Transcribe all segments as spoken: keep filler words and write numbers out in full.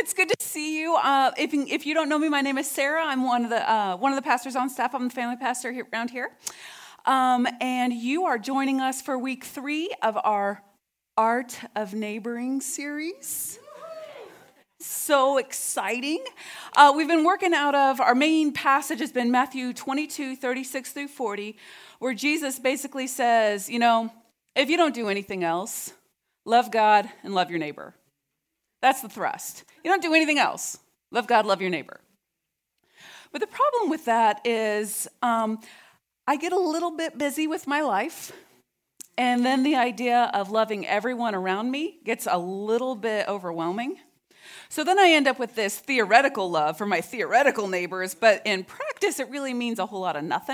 It's good to see you. Uh, if, if you don't know me, my name is Sarah. I'm one of the uh, one of the pastors on staff. I'm the family pastor here, around here. Um, and you are joining us for week three of our Art of Neighboring series. So exciting. Uh, we've been working out of, our main passage has been Matthew twenty-two, thirty-six through forty, where Jesus basically says, you know, if you don't do anything else, love God and love your neighbor. That's the thrust. You don't do anything else. Love God, love your neighbor. But the problem with that is um, I get a little bit busy with my life, and then the idea of loving everyone around me gets a little bit overwhelming. So then I end up with this theoretical love for my theoretical neighbors, but in practice, it really means a whole lot of nothing.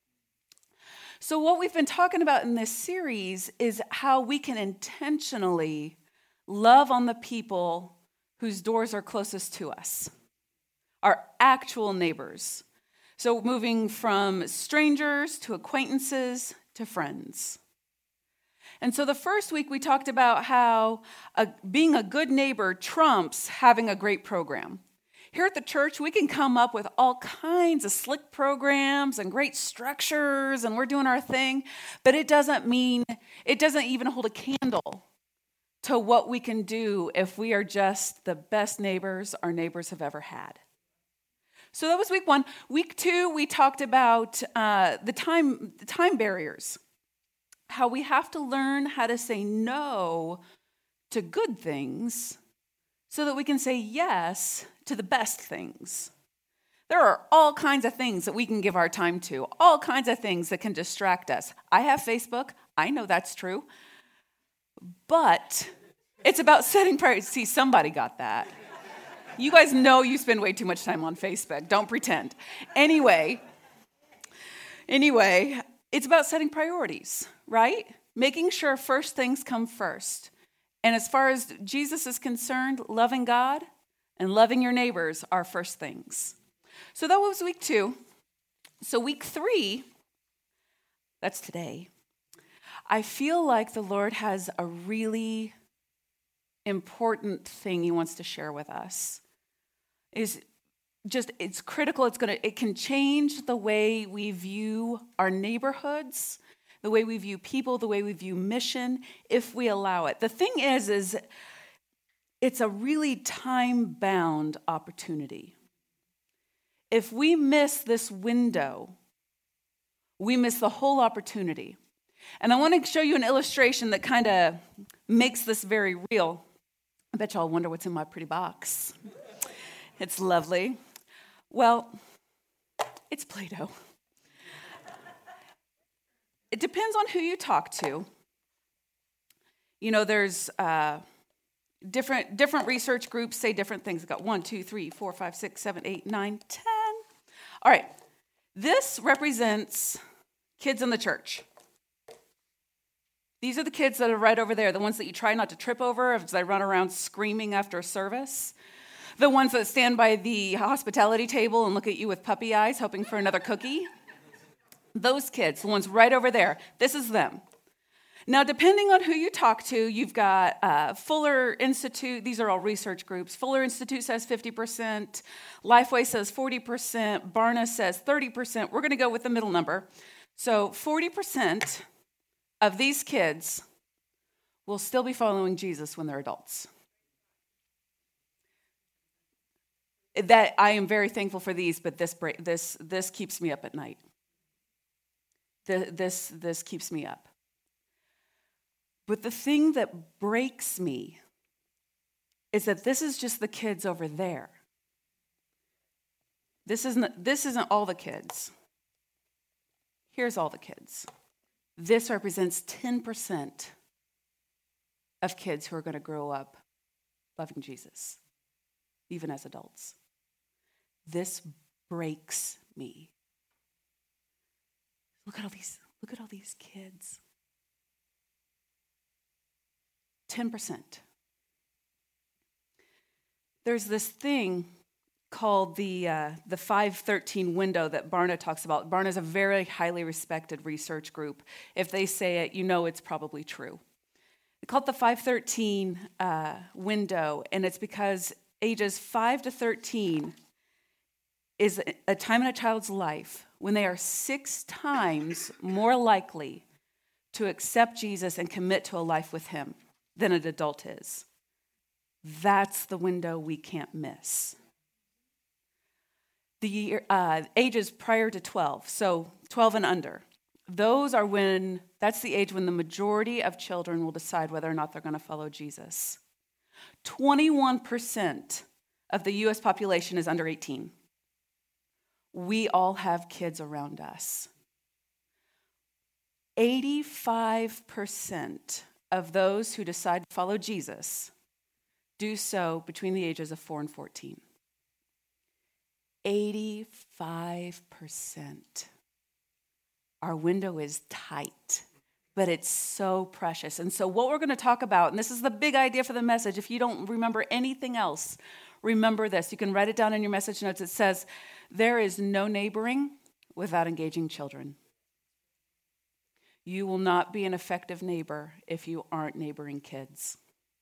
So what we've been talking about in this series is how we can intentionally love on the people whose doors are closest to us, our actual neighbors. So moving from strangers to acquaintances to friends. And so the first week we talked about how a, being a good neighbor trumps having a great program. Here at the church, we can come up with all kinds of slick programs and great structures, and we're doing our thing, but it doesn't mean, it doesn't even hold a candle to what we can do if we are just the best neighbors our neighbors have ever had. So that was week one. Week two, we talked about uh, the time, the time barriers, how we have to learn how to say no to good things so that we can say yes to the best things. There are all kinds of things that we can give our time to, all kinds of things that can distract us. I have Facebook. I know that's true. But it's about setting priorities. See, somebody got that. You guys know you spend way too much time on Facebook. Don't pretend. Anyway, anyway, it's about setting priorities, right? Making sure first things come first. And as far as Jesus is concerned, loving God and loving your neighbors are first things. So that was week two. So week three, that's today. I feel like the Lord has a really important thing he wants to share with us. Is just, it's critical. It's gonna, it can change the way we view our neighborhoods, the way we view people, the way we view mission, if we allow it. The thing is, is it's a really time-bound opportunity. If we miss this window, we miss the whole opportunity. And I want to show you an illustration that kind of makes this very real. I bet y'all wonder what's in my pretty box. It's lovely. Well, it's Play-Doh. It depends on who you talk to. You know, there's uh, different different research groups say different things. I've got one, two, three, four, five, six, seven, eight, nine, ten. All right. This represents kids in the church. These are the kids that are right over there, the ones that you try not to trip over as they run around screaming after service. The ones that stand by the hospitality table and look at you with puppy eyes, hoping for another cookie. Those kids, the ones right over there, this is them. Now, depending on who you talk to, you've got uh, Fuller Institute. These are all research groups. Fuller Institute says fifty percent. Lifeway says forty percent. Barna says thirty percent. We're going to go with the middle number. So forty percent of these kids will still be following Jesus when they're adults. That I am very thankful for these, but this this this keeps me up at night. This this keeps me up. But the thing that breaks me is that this is just the kids over there. This isn't this isn't all the kids. Here's all the kids. This represents ten percent of kids who are going to grow up loving Jesus, even as adults. This breaks me. Look at all these, look at all these kids. ten percent. There's this thing called the uh, the five thirteen window that Barna talks about. Barna is a very highly respected research group. If they say it, you know it's probably true. They call it the five thirteen uh, window, and it's because ages five to thirteen is a time in a child's life when they are six times more likely to accept Jesus and commit to a life with him than an adult is. That's the window we can't miss. The year, uh, ages prior to twelve, so twelve and under, those are when, that's the age when the majority of children will decide whether or not they're going to follow Jesus. twenty-one percent of the U S population is under eighteen. We all have kids around us. eighty-five percent of those who decide to follow Jesus do so between the ages of four and fourteen. eighty-five percent. Our window is tight, but it's so precious. And so what we're going to talk about, and this is the big idea for the message, if you don't remember anything else, remember this. You can write it down in your message notes. It says, there is no neighboring without engaging children. You will not be an effective neighbor if you aren't neighboring kids.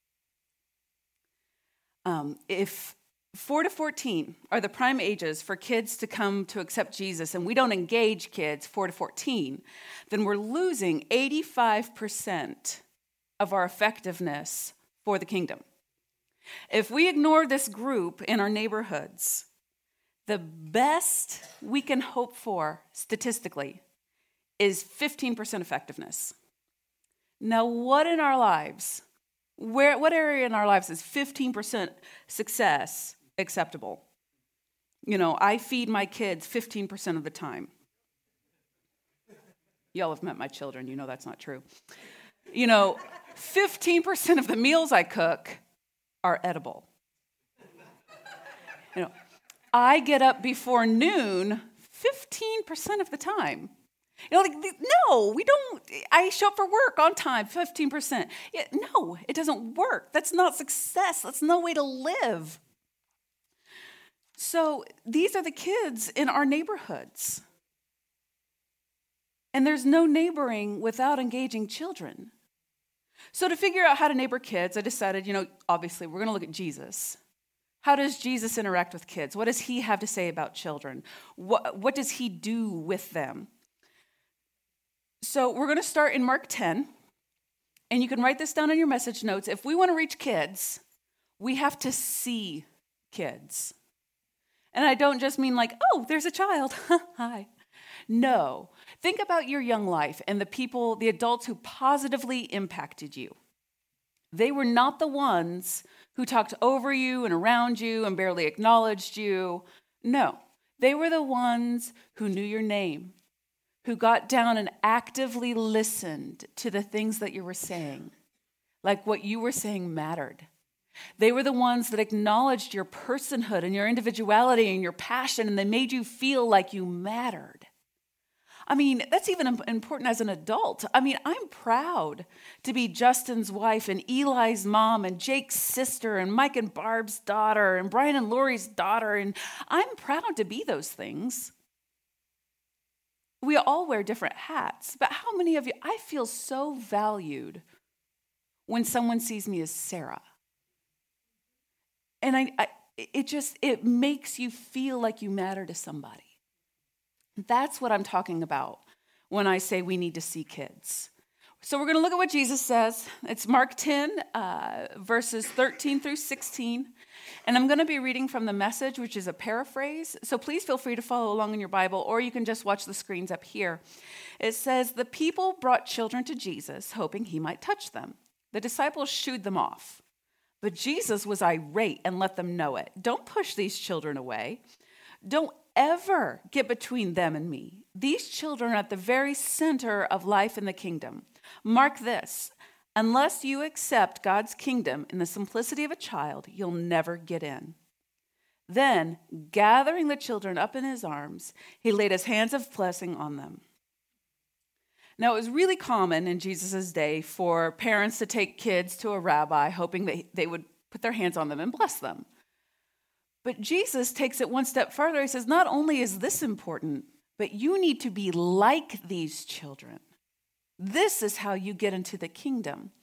Um, if four to fourteen are the prime ages for kids to come to accept Jesus, and we don't engage kids four to fourteen, then we're losing eighty-five percent of our effectiveness for the kingdom. If we ignore this group in our neighborhoods, the best we can hope for statistically is fifteen percent effectiveness. Now, what in our lives, where, what area in our lives is fifteen percent success acceptable? You know, I feed my kids fifteen percent of the time. Y'all have met my children. You know that's not true. You know, fifteen percent of the meals I cook are edible. You know, I get up before noon fifteen percent of the time. You know, like, no, we don't. I show up for work on time, fifteen percent. Yeah, no, it doesn't work. That's not success. That's no way to live. So these are the kids in our neighborhoods. And there's no neighboring without engaging children. So to figure out how to neighbor kids, I decided, you know, obviously we're going to look at Jesus. How does Jesus interact with kids? What does he have to say about children? What, what does he do with them? So we're going to start in Mark ten, and you can write this down in your message notes. If we want to reach kids, we have to see kids. And I don't just mean like, oh, there's a child. Hi. No. Think about your young life and the people, the adults who positively impacted you. They were not the ones who talked over you and around you and barely acknowledged you. No. They were the ones who knew your name, who got down and actively listened to the things that you were saying, like what you were saying mattered. They were the ones that acknowledged your personhood and your individuality and your passion, and they made you feel like you mattered. I mean, that's even important as an adult. I mean, I'm proud to be Justin's wife and Eli's mom and Jake's sister and Mike and Barb's daughter and Brian and Lori's daughter, and I'm proud to be those things. We all wear different hats, but how many of you, I feel so valued when someone sees me as Sarah. And I, I, it just, it makes you feel like you matter to somebody. That's what I'm talking about when I say we need to see kids. So we're going to look at what Jesus says. It's Mark ten, uh, verses thirteen through sixteen. And I'm going to be reading from the Message, which is a paraphrase. So please feel free to follow along in your Bible, or you can just watch the screens up here. It says, the people brought children to Jesus, hoping he might touch them. The disciples shooed them off. But Jesus was irate and let them know it. Don't push these children away. Don't ever get between them and me. These children are at the very center of life in the kingdom. Mark this. Unless you accept God's kingdom in the simplicity of a child, you'll never get in. Then, gathering the children up in his arms, he laid his hands of blessing on them. Now, it was really common in Jesus' day for parents to take kids to a rabbi, hoping that they would put their hands on them and bless them. But Jesus takes it one step further. He says, not only is this important, but you need to be like these children. This is how you get into the kingdom.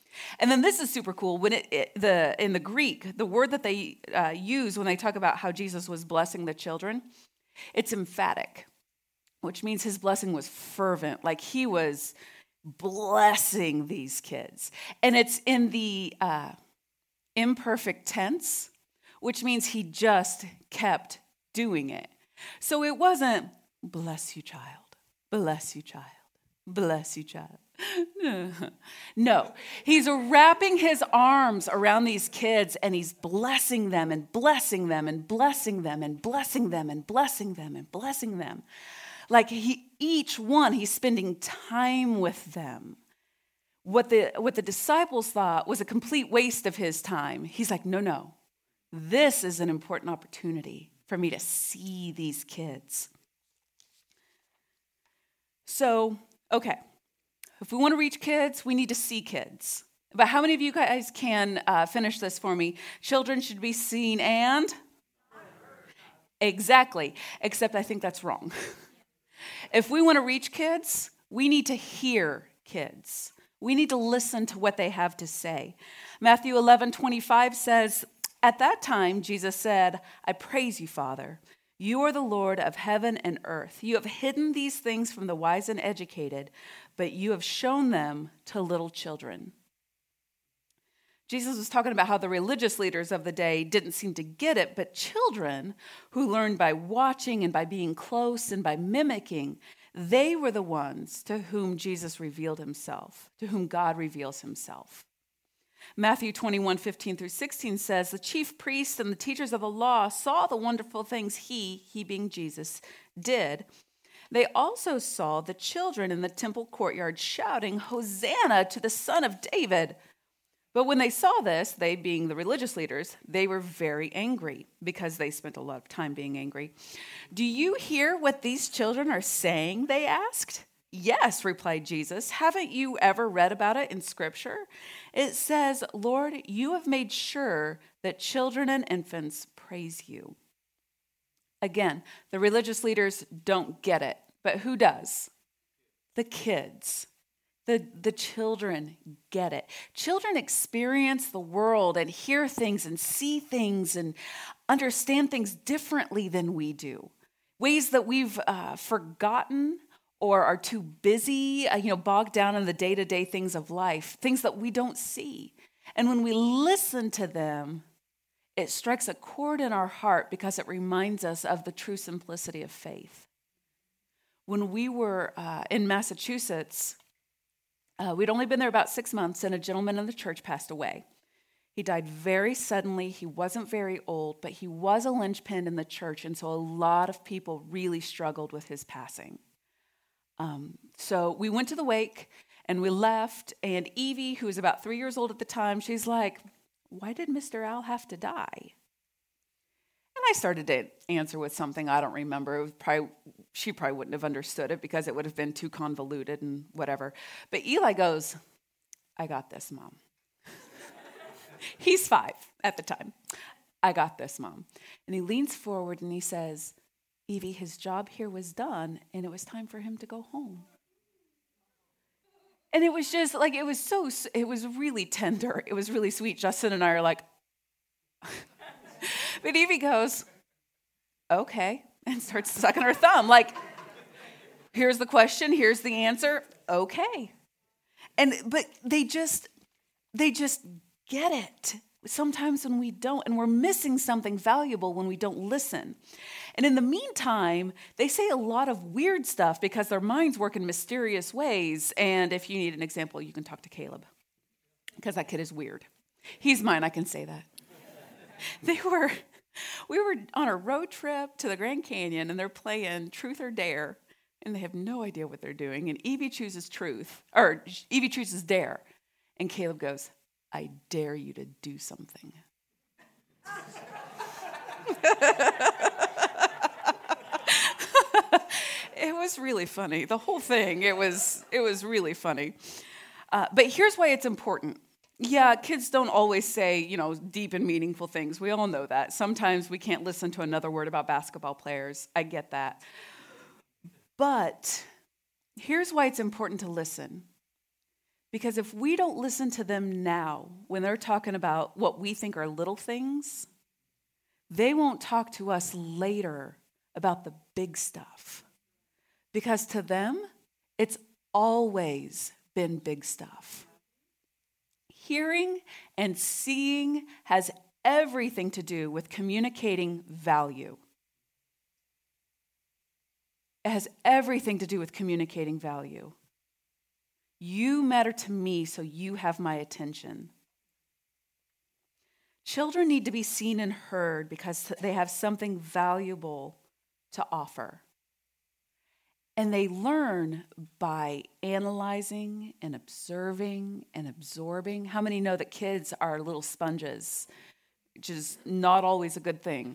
And then this is super cool. When it, it the in the Greek, the word that they uh, use when they talk about how Jesus was blessing the children, it's emphatic, which means his blessing was fervent. Like he was blessing these kids. And it's in the uh, imperfect tense, which means he just kept doing it. So it wasn't, bless you, child, bless you, child, bless you, child. No, he's wrapping his arms around these kids and he's blessing them and blessing them and blessing them and blessing them and blessing them and blessing them. Like he, each one, he's spending time with them. What the, what the disciples thought was a complete waste of his time. He's like, no, no, this is an important opportunity for me to see these kids. So, okay. If we want to reach kids, we need to see kids. But how many of you guys can uh, finish this for me? Children should be seen and? Exactly. Except I think that's wrong. If we want to reach kids, we need to hear kids. We need to listen to what they have to say. Matthew eleven twenty-five says, at that time, Jesus said, I praise you, Father. You are the Lord of heaven and earth. You have hidden these things from the wise and educated, but you have shown them to little children. Jesus was talking about how the religious leaders of the day didn't seem to get it, but children who learned by watching and by being close and by mimicking, they were the ones to whom Jesus revealed himself, to whom God reveals himself. Matthew twenty-one, fifteen through sixteen says, the chief priests and the teachers of the law saw the wonderful things he, he being Jesus, did. They also saw the children in the temple courtyard shouting, Hosanna to the Son of David. But when they saw this, they being the religious leaders, they were very angry because they spent a lot of time being angry. Do you hear what these children are saying? They asked. Yes, replied Jesus. Haven't you ever read about it in Scripture? It says, Lord, you have made sure that children and infants praise you. Again, the religious leaders don't get it, but who does? The kids. The, the children get it. Children experience the world and hear things and see things and understand things differently than we do. Ways that we've uh, forgotten or are too busy, uh, you know, bogged down in the day-to-day things of life, things that we don't see. And when we listen to them, it strikes a chord in our heart because it reminds us of the true simplicity of faith. When we were uh, in Massachusetts, uh, we'd only been there about six months, and a gentleman in the church passed away. He died very suddenly. He wasn't very old, but he was a linchpin in the church, and so a lot of people really struggled with his passing. Um, so we went to the wake, and we left, and Evie, who was about three years old at the time, she's like, why did Mister Al have to die? And I started to answer with something I don't remember. It was probably, she probably wouldn't have understood it because it would have been too convoluted and whatever. But Eli goes, I got this, Mom. He's five at the time. I got this, Mom. And he leans forward and he says, Evie, his job here was done, and it was time for him to go home. And it was just like, it was so, it was really tender. It was really sweet. Justin and I are like, but Evie goes, okay, and starts sucking her thumb. Like, here's the question, here's the answer, okay. And, but they just, they just get it. Sometimes when we don't, and we're missing something valuable when we don't listen. And in the meantime, they say a lot of weird stuff because their minds work in mysterious ways. And if you need an example, you can talk to Caleb because that kid is weird. He's mine, I can say that. They were, we were on a road trip to the Grand Canyon, and they're playing Truth or Dare, and they have no idea what they're doing. And Evie chooses truth, or Evie chooses dare. And Caleb goes, I dare you to do something. It was really funny. The whole thing, it was it was really funny. Uh, but here's why it's important. Yeah, kids don't always say, you know, deep and meaningful things. We all know that. Sometimes we can't listen to another word about basketball players. I get that. But here's why it's important to listen. Because if we don't listen to them now, when they're talking about what we think are little things, they won't talk to us later about the big stuff. Because to them, it's always been big stuff. Hearing and seeing has everything to do with communicating value. It has everything to do with communicating value. You matter to me, so you have my attention. Children need to be seen and heard because they have something valuable to offer. And they learn by analyzing and observing and absorbing. How many know that kids are little sponges, which is not always a good thing?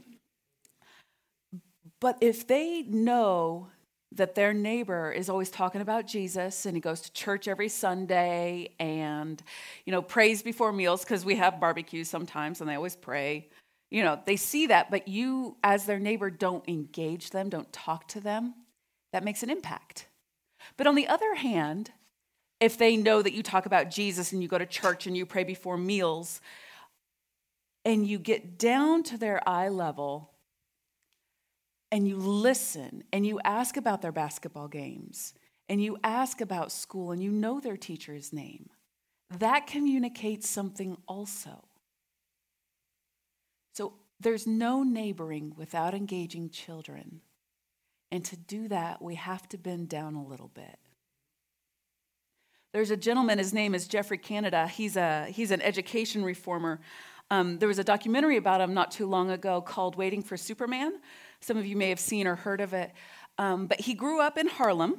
But if they know that their neighbor is always talking about Jesus and he goes to church every Sunday and, you know, prays before meals because we have barbecues sometimes and they always pray. You know, they see that, but you as their neighbor don't engage them, don't talk to them. That makes an impact. But on the other hand, if they know that you talk about Jesus and you go to church and you pray before meals and you get down to their eye level and you listen, and you ask about their basketball games, and you ask about school, and you know their teacher's name, that communicates something also. So there's no neighboring without engaging children. And to do that, we have to bend down a little bit. There's a gentleman, his name is Jeffrey Canada. He's a he's an education reformer. Um, there was a documentary about him not too long ago called Waiting for Superman. Some of you may have seen or heard of it. Um, but he grew up in Harlem,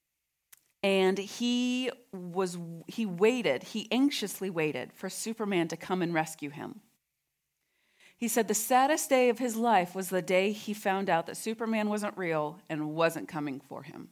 and he was he waited, he anxiously waited for Superman to come and rescue him. He said the saddest day of his life was the day he found out that Superman wasn't real and wasn't coming for him.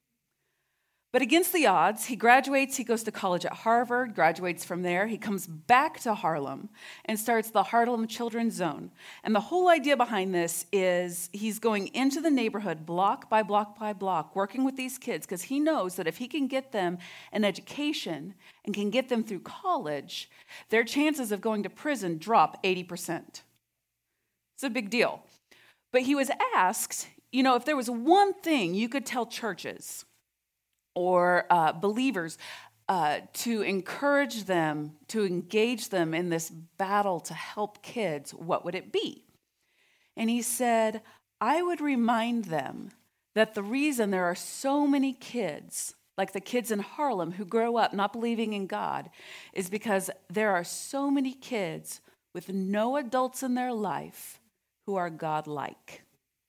But against the odds, he graduates, he goes to college at Harvard, graduates from there, he comes back to Harlem and starts the Harlem Children's Zone. And the whole idea behind this is he's going into the neighborhood block by block by block, working with these kids because he knows that if he can get them an education and can get them through college, their chances of going to prison drop eighty percent. It's a big deal. But he was asked, you know, if there was one thing you could tell churches or uh, believers uh, to encourage them, to engage them in this battle to help kids, what would it be? And he said, I would remind them that the reason there are so many kids, like the kids in Harlem who grow up not believing in God, is because there are so many kids with no adults in their life who are God-like.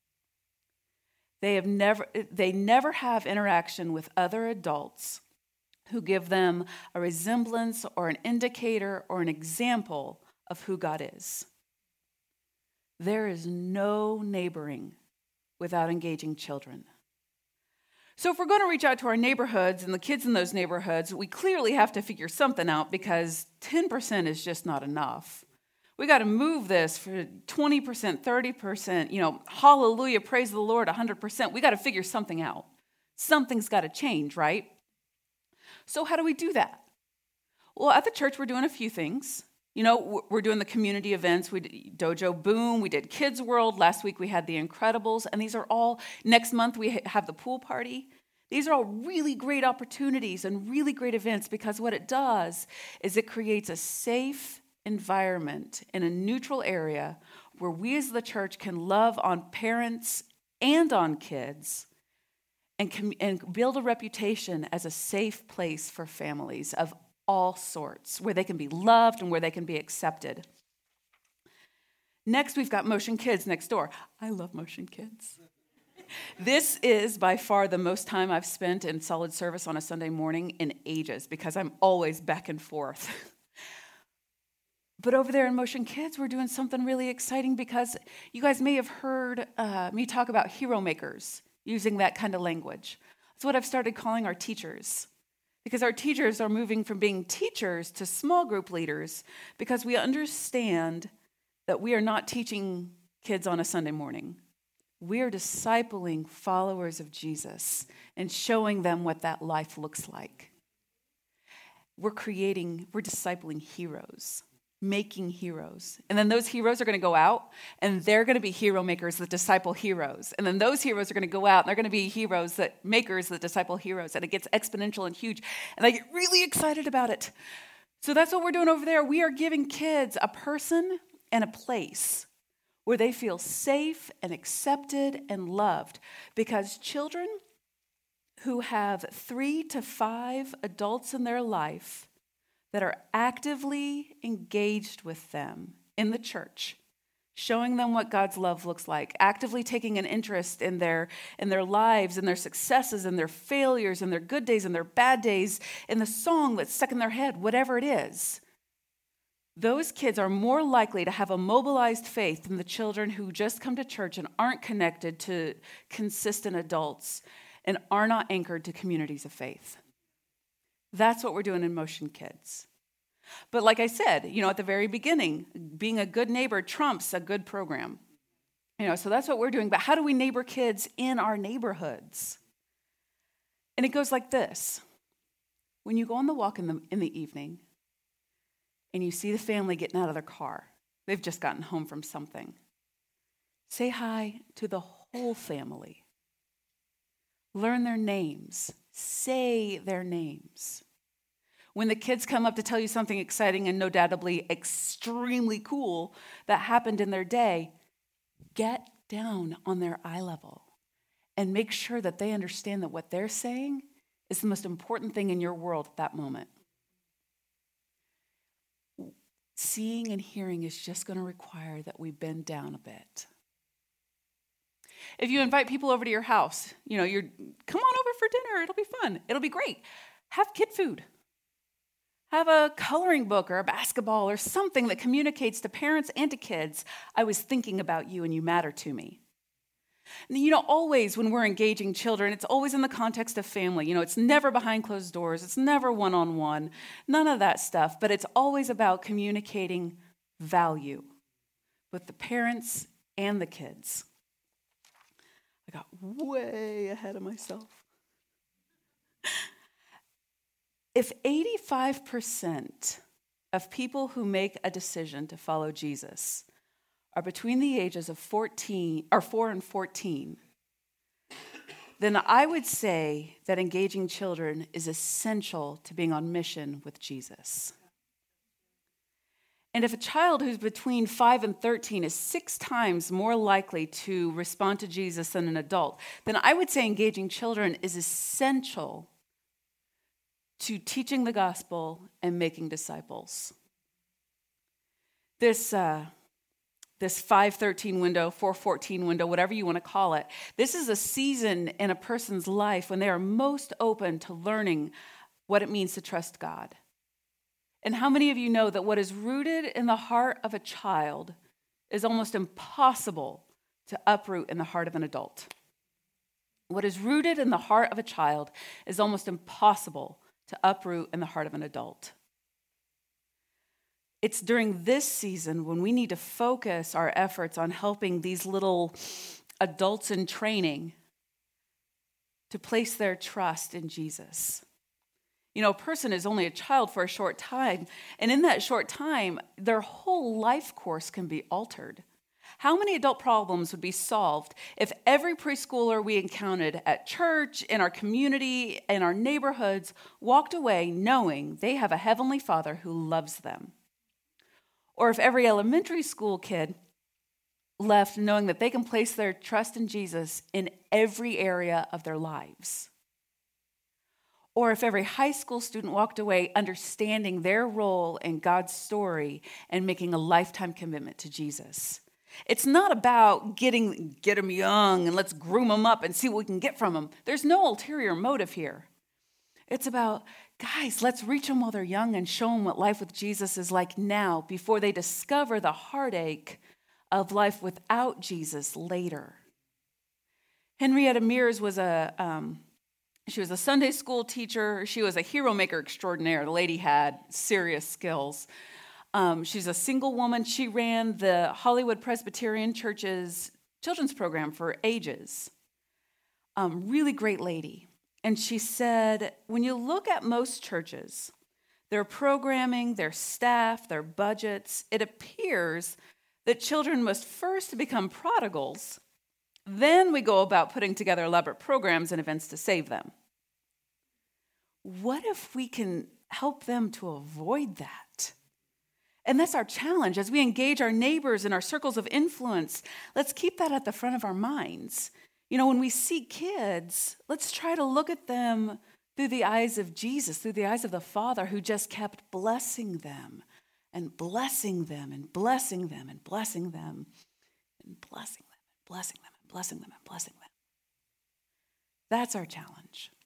They have never, they never have interaction with other adults who give them a resemblance or an indicator or an example of who God is. There is no neighboring without engaging children. So if we're going to reach out to our neighborhoods and the kids in those neighborhoods, we clearly have to figure something out because ten percent is just not enough. We got to move this for twenty percent, thirty percent, you know, hallelujah, praise the Lord, one hundred percent. We got to figure something out. Something's got to change, right? So how do we do that? Well, at the church, we're doing a few things. You know, we're doing the community events. We did Dojo Boom. We did Kids World. Last week, we had The Incredibles. And these are all, next month, we have the pool party. These are all really great opportunities and really great events because what it does is it creates a safe environment in a neutral area where we as the church can love on parents and on kids and, com- and build a reputation as a safe place for families of all sorts, where they can be loved and where they can be accepted. Next, we've got Motion Kids next door. I love Motion Kids. This is by far the most time I've spent in solid service on a Sunday morning in ages because I'm always back and forth. But over there in Motion Kids, we're doing something really exciting because you guys may have heard uh, me talk about hero makers using that kind of language. That's what I've started calling our teachers because our teachers are moving from being teachers to small group leaders because we understand that we are not teaching kids on a Sunday morning. We are discipling followers of Jesus and showing them what that life looks like. we're creating, we're discipling heroes, making heroes. And then those heroes are going to go out and they're going to be hero makers that disciple heroes. And then those heroes are going to go out and they're going to be heroes that makers that disciple heroes. And it gets exponential and huge. And I get really excited about it. So that's what we're doing over there. We are giving kids a person and a place where they feel safe and accepted and loved. Because children who have three to five adults in their life that are actively engaged with them in the church, showing them what God's love looks like, actively taking an interest in their, in their lives, in their successes, in their failures, in their good days, in their bad days, in the song that's stuck in their head, whatever it is, those kids are more likely to have a mobilized faith than the children who just come to church and aren't connected to consistent adults and are not anchored to communities of faith. That's what we're doing in Motion Kids. But like I said, you know, at the very beginning, being a good neighbor trumps a good program. You know, so that's what we're doing. But how do we neighbor kids in our neighborhoods? And it goes like this. When you go on the walk in the, in the evening and you see the family getting out of their car, they've just gotten home from something, say hi to the whole family. Learn their names. Say their names. When the kids come up to tell you something exciting and no doubtably extremely cool that happened in their day, get down on their eye level and make sure that they understand that what they're saying is the most important thing in your world at that moment. Seeing and hearing is just going to require that we bend down a bit. If you invite people over to your house, you know, you're, come on over for dinner. It'll be fun. It'll be great. Have kid food. Have a coloring book or a basketball or something that communicates to parents and to kids, I was thinking about you and you matter to me. And you know, always when we're engaging children, it's always in the context of family. You know, it's never behind closed doors. It's never one-on-one. None of that stuff. But it's always about communicating value with the parents and the kids. I got way ahead of myself. If eighty-five percent of people who make a decision to follow Jesus are between the ages of fourteen or four and fourteen, then I would say that engaging children is essential to being on mission with Jesus. And if a child who's between five and thirteen is six times more likely to respond to Jesus than an adult, then I would say engaging children is essential to teaching the gospel and making disciples. This, uh, this five thirteen window, four fourteen window, whatever you want to call it, this is a season in a person's life when they are most open to learning what it means to trust God. And how many of you know that what is rooted in the heart of a child is almost impossible to uproot in the heart of an adult? What is rooted in the heart of a child is almost impossible to uproot in the heart of an adult. It's during this season when we need to focus our efforts on helping these little adults in training to place their trust in Jesus. You know, a person is only a child for a short time, and in that short time, their whole life course can be altered. How many adult problems would be solved if every preschooler we encountered at church, in our community, in our neighborhoods, walked away knowing they have a heavenly Father who loves them? Or if every elementary school kid left knowing that they can place their trust in Jesus in every area of their lives? Or if every high school student walked away understanding their role in God's story and making a lifetime commitment to Jesus? It's not about getting get them young and let's groom them up and see what we can get from them. There's no ulterior motive here. It's about, guys, let's reach them while they're young and show them what life with Jesus is like now before they discover the heartache of life without Jesus later. Henrietta Mears was a... Um, She was a Sunday school teacher. She was a hero maker extraordinaire. The lady had serious skills. Um, she's a single woman. She ran the Hollywood Presbyterian Church's children's program for ages. Um, really great lady. And she said, when you look at most churches, their programming, their staff, their budgets, it appears that children must first become prodigals. Then we go about putting together elaborate programs and events to save them. What if we can help them to avoid that? And that's our challenge. As we engage our neighbors in our circles of influence, let's keep that at the front of our minds. You know, when we see kids, let's try to look at them through the eyes of Jesus, through the eyes of the Father who just kept blessing them and blessing them and blessing them and blessing them and blessing them and blessing them and blessing them and blessing them. That's our challenge.